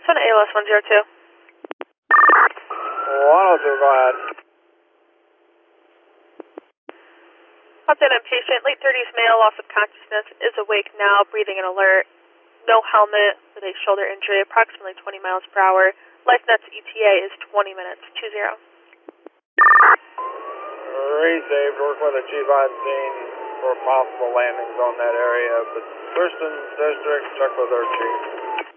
Son ALS 102. 102, go ahead. Update on patient, late 30s male, loss of consciousness, is awake now, breathing and alert. No helmet, with a shoulder injury, approximately 20 miles per hour. Life nets ETA is 20 minutes, 20. Received, work with the chief on scene for possible landings on that area of the Thurston District. Check with our chief.